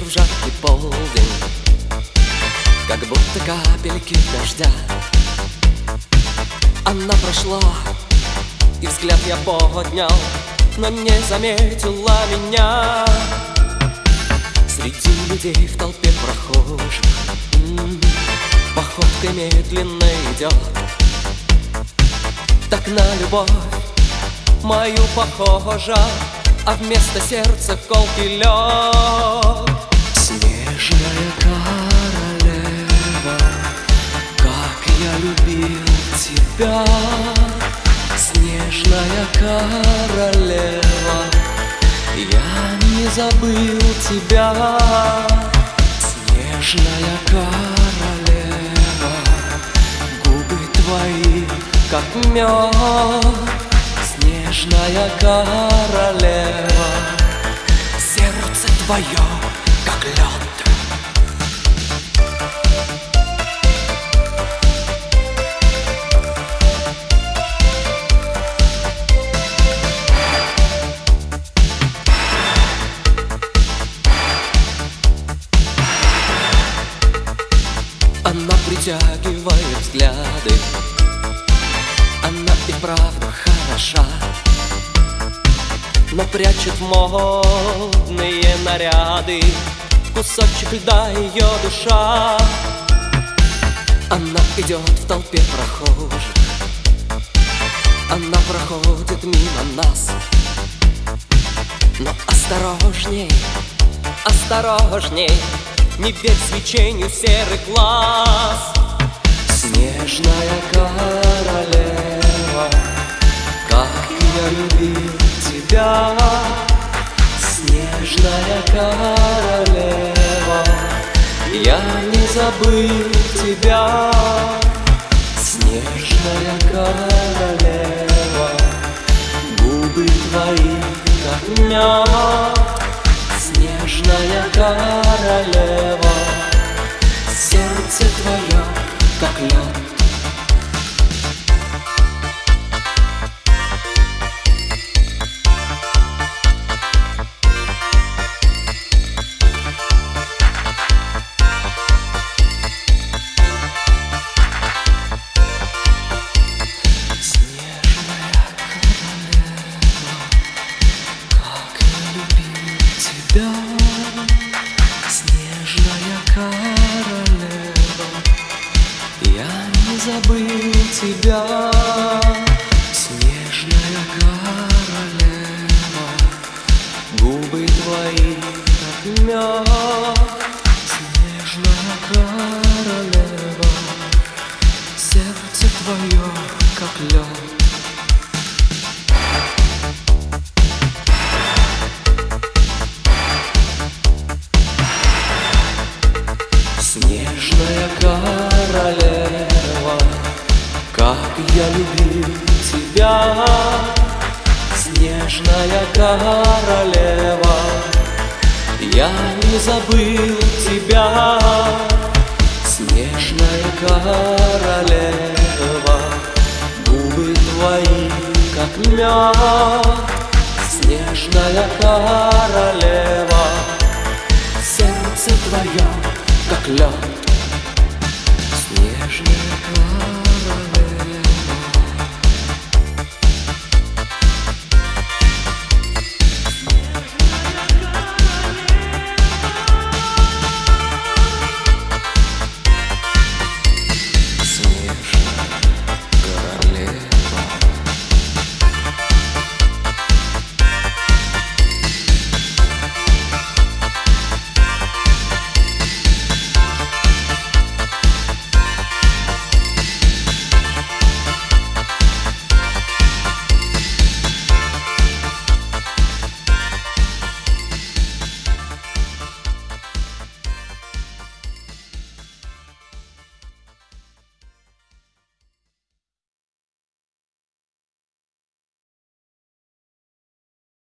в жаркий полдень, как будто капельки дождя. Она прошла, и взгляд я поднял, но не заметила меня. Среди людей в толпе прохожих походкой медленно идет. Так на любовь мою похожа, а вместо сердца колкий лед. Снежная королева, как я любил тебя. Снежная королева, я не забыл тебя. Снежная королева, губы твои как мед. Снежная королева, сердце твое как лед. Она притягивает взгляды, она и правда хороша, но прячет модные наряды кусочек льда ее душа. Она идет в толпе прохожих, она проходит мимо нас. Но осторожней, осторожней, не верь свечению серых глаз. Снежная королева, как я любил тебя. Снежная королева, я не забыл тебя. Снежная королева, губы твои как мед. Снежная королева, сердце твое как лед. Снежная королева, я не забыл тебя. Снежная королева, губы твои как мед. Снежная королева, сердце твое как лед. Снежная королева, как я любил тебя. Снежная королева, я не забыл тебя. Снежная королева, губы твои как мед. Снежная королева, сердце твое как лед.